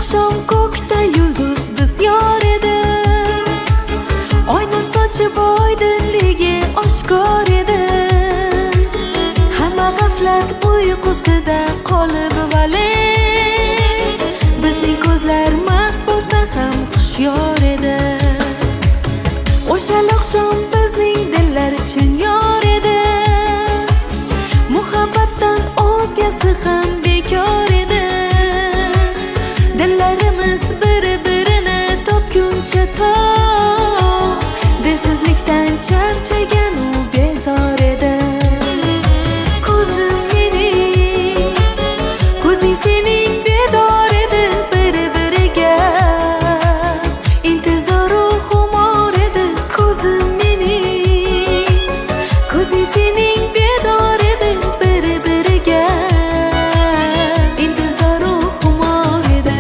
oqshom ko'kda yulduz biz yor edi. Oy nur sochib oydinligi oshkor edi. Hamma g'aflat uyqusida qolib vale. Bizning ko'zlar mast bo'lsa ham xushyor edi. O'sha oqshom bizning dillar chin yor edi. Muhabbatdan o'zgasi ham bekor edi. Dillarimiz bir-birini topguncha to dilsizlikdan charchagan u bezor edi. Ko'zim mening, ko'zing sening bedor edi. Bir-biriga intizoru xumor edi. Ko'zim mening, ko'zing sening bedor edi. Bir-biriga intizoru xumor edi.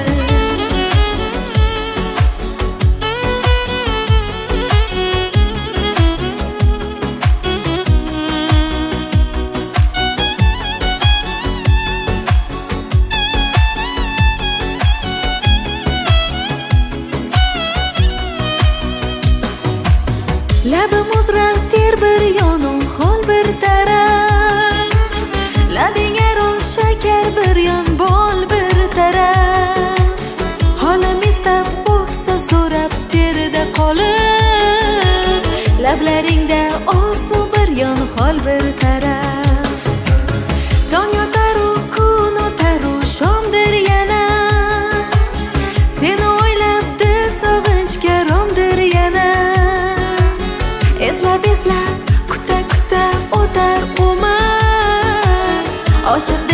Labim uzrar ter bir yonim hol bir taraf. Labinga ro'sh shakar bir yon bol bir taraf. Holim istab bo'lsa so'rab terida qolib. Lablaringda orzu bir yon hol bir taraf. Tong yotaru kun o'taru shomdir yana. Seni o'ylab dil sog'inchga romdir yana. Eslab kuta o'tar umr. Oshiq